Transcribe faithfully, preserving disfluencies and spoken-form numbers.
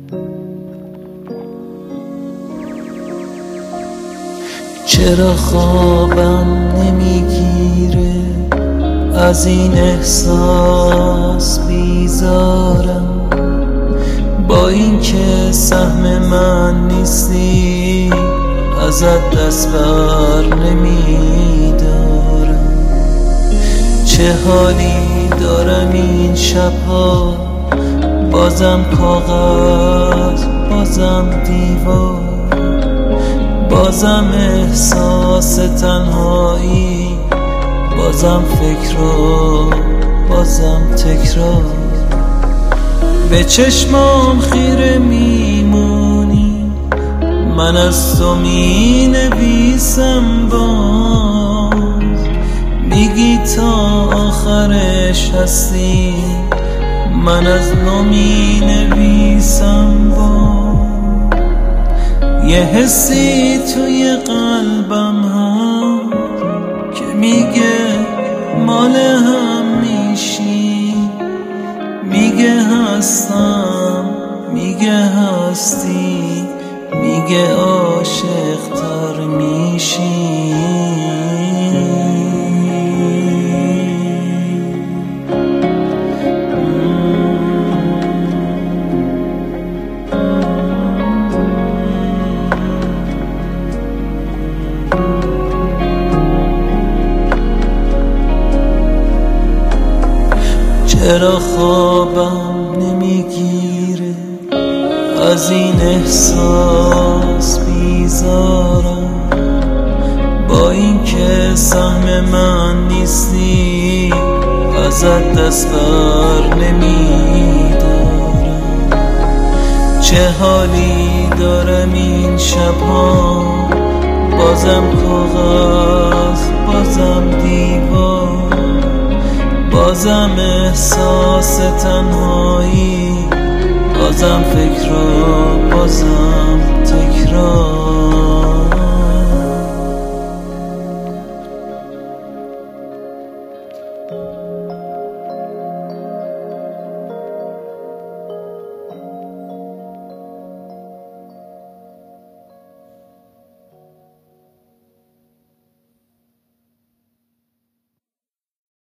چرا خوابم نمیگیره از این احساس بیزارم، با این که سهم من نیستی ازت دست بر نمیدارم. چه حالی دارم این شبها، بازم کاغذ بازم دیوار، بازم احساس تنهایی، بازم فکر و بازم تکرار. به چشمام خیره میمونی، من از تو می نویسم باز، میگی تا آخرش هستی، من از نو می نویسم باز. یه حسی توی قلبم هم که میگه مال هم میشی، میگه هستم، میگه هستی، میگه عاشق تر میشی. چرا خوابم نمیگیره از این احساس بیزارم، با این که سهم من نیستی ازت دست بر نمیدارم. چه حالی دارم این شبها، بازم کاغذ بازم دیوار، بازم احساس تنهایی، بازم فکر و بازم تکرار.